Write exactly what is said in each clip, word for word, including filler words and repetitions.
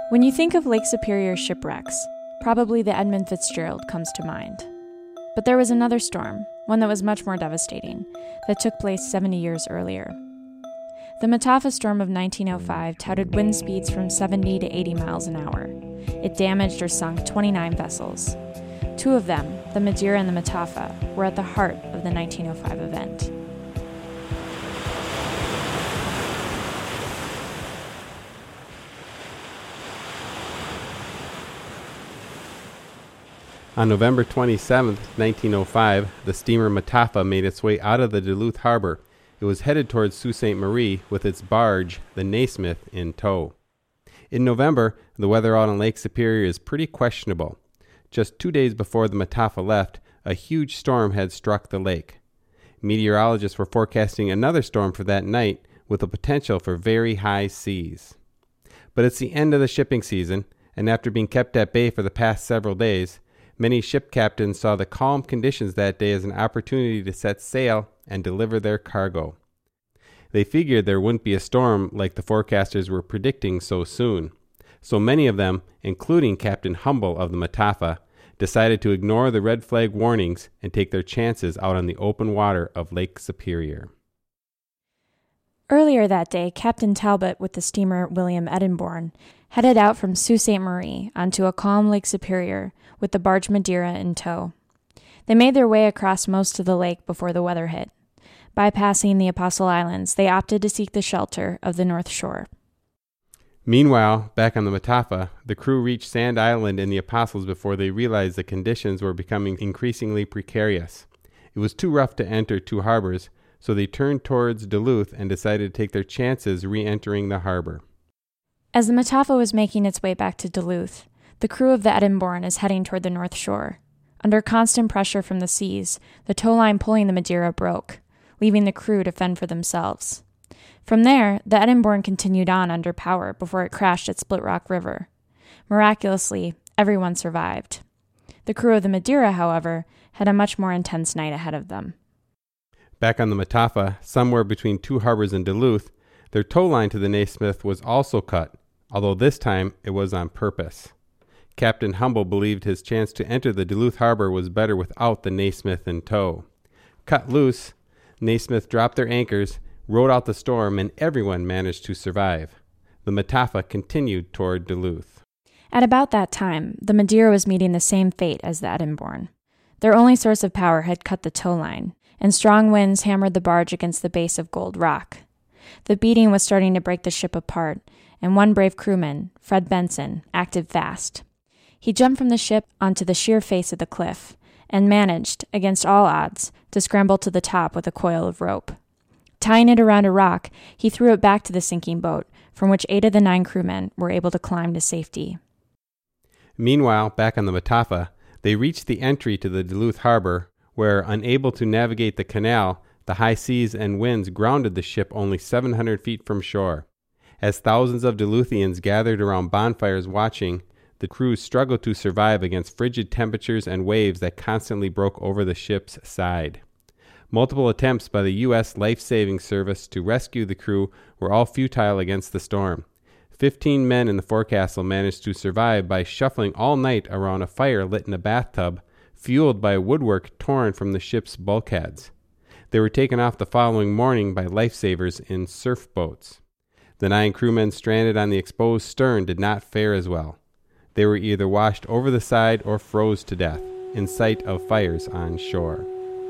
When you think of Lake Superior shipwrecks, probably the Edmund Fitzgerald comes to mind. But there was another storm, one that was much more devastating, that took place seventy years earlier. The Mataafa storm of nineteen oh five touted wind speeds from seventy to eighty miles an hour. It damaged or sunk twenty-nine vessels. Two of them, the Madeira and the Mataafa, were at the heart of the nineteen oh five event. On November twenty-seventh, nineteen oh five, the steamer Mataafa made its way out of the Duluth harbor. It was headed towards Sault Ste. Marie with its barge, the Naismith, in tow. In November, the weather out on Lake Superior is pretty questionable. Just two days before the Mataafa left, a huge storm had struck the lake. Meteorologists were forecasting another storm for that night with the potential for very high seas. But it's the end of the shipping season, and after being kept at bay for the past several days, many ship captains saw the calm conditions that day as an opportunity to set sail and deliver their cargo. They figured there wouldn't be a storm like the forecasters were predicting so soon. So many of them, including Captain Humble of the Mataafa, decided to ignore the red flag warnings and take their chances out on the open water of Lake Superior. Earlier that day, Captain Talbot with the steamer William Edinborn headed out from Sault Ste. Marie onto a calm Lake Superior with the barge Madeira in tow. They made their way across most of the lake before the weather hit. Bypassing the Apostle Islands, they opted to seek the shelter of the North Shore. Meanwhile, back on the Mataafa, the crew reached Sand Island in the Apostles before they realized the conditions were becoming increasingly precarious. It was too rough to enter two harbors, so they turned towards Duluth and decided to take their chances re-entering the harbor. As the Mataafa was making its way back to Duluth, the crew of the Edinborn is heading toward the North Shore. Under constant pressure from the seas, the tow line pulling the Madeira broke, leaving the crew to fend for themselves. From there, the Edinborn continued on under power before it crashed at Split Rock River. Miraculously, everyone survived. The crew of the Madeira, however, had a much more intense night ahead of them. Back on the Mataafa, somewhere between two harbors in Duluth, their tow line to the Naismith was also cut, although this time it was on purpose. Captain Humble believed his chance to enter the Duluth harbor was better without the Naismith in tow. Cut loose, Naismith dropped their anchors, rode out the storm, and everyone managed to survive. The Mataafa continued toward Duluth. At about that time, the Madeira was meeting the same fate as the Edinborn. Their only source of power had cut the tow line, and strong winds hammered the barge against the base of Gold Rock. The beating was starting to break the ship apart, and one brave crewman, Fred Benson, acted fast. He jumped from the ship onto the sheer face of the cliff and managed, against all odds, to scramble to the top with a coil of rope. Tying it around a rock, he threw it back to the sinking boat, from which eight of the nine crewmen were able to climb to safety. Meanwhile, back on the Mataafa, they reached the entry to the Duluth harbor, where, unable to navigate the canal, the high seas and winds grounded the ship only seven hundred feet from shore. As thousands of Duluthians gathered around bonfires watching, the crew struggled to survive against frigid temperatures and waves that constantly broke over the ship's side. Multiple attempts by the U S Life-Saving Service to rescue the crew were all futile against the storm. Fifteen men in the forecastle managed to survive by shuffling all night around a fire lit in a bathtub, fueled by woodwork torn from the ship's bulkheads. They were taken off the following morning by lifesavers in surf boats. The nine crewmen stranded on the exposed stern did not fare as well. They were either washed over the side or froze to death, in sight of fires on shore.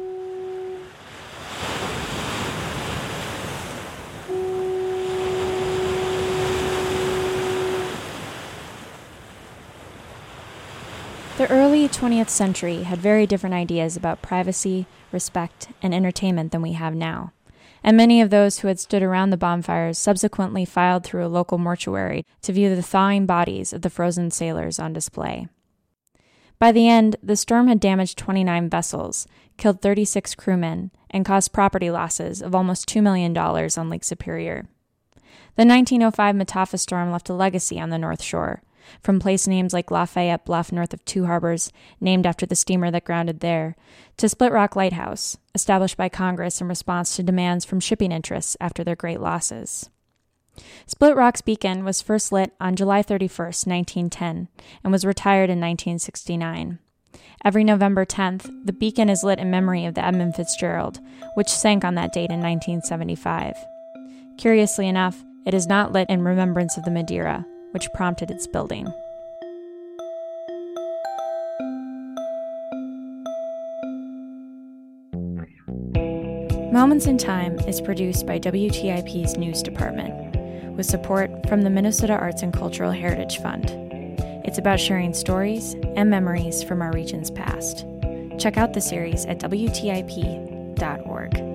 The early twentieth century had very different ideas about privacy, respect, and entertainment than we have now, and many of those who had stood around the bonfires subsequently filed through a local mortuary to view the thawing bodies of the frozen sailors on display. By the end, the storm had damaged twenty-nine vessels, killed thirty-six crewmen, and caused property losses of almost two million dollars on Lake Superior. The nineteen oh five Mataafa storm left a legacy on the North Shore, from place names like Lafayette Bluff north of Two Harbors, named after the steamer that grounded there, to Split Rock Lighthouse, established by Congress in response to demands from shipping interests after their great losses. Split Rock's beacon was first lit on July thirty-first, nineteen ten, and was retired in nineteen sixty-nine. Every November tenth, the beacon is lit in memory of the Edmund Fitzgerald, which sank on that date in nineteen seventy-five. Curiously enough, it is not lit in remembrance of the Madeira, which prompted its building. Moments in Time is produced by W T I P's News Department, with support from the Minnesota Arts and Cultural Heritage Fund. It's about sharing stories and memories from our region's past. Check out the series at W T I P dot org.